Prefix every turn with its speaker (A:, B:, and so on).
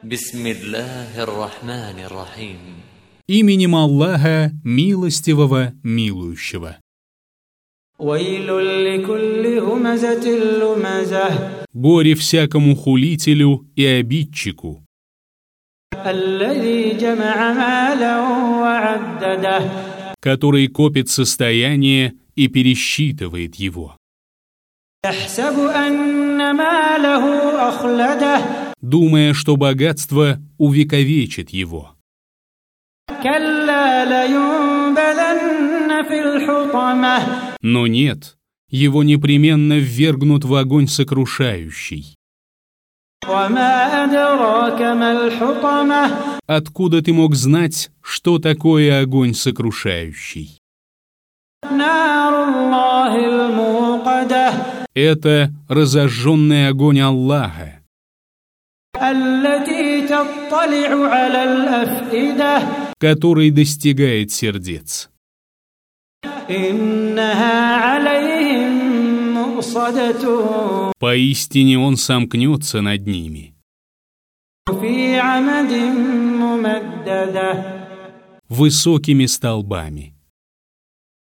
A: Бисмиллахир-рахманир-рахим.
B: Именем Аллаха, милостивого, милующего. Горе всякому хулителю и обидчику, который копит состояние и пересчитывает его, думая, что богатство увековечит его. Но нет, его непременно ввергнут в огонь сокрушающий. Откуда ты мог знать, что такое огонь сокрушающий? Это разожженный огонь Аллаха, который достигает сердец. Поистине он сомкнется над ними высокими столбами.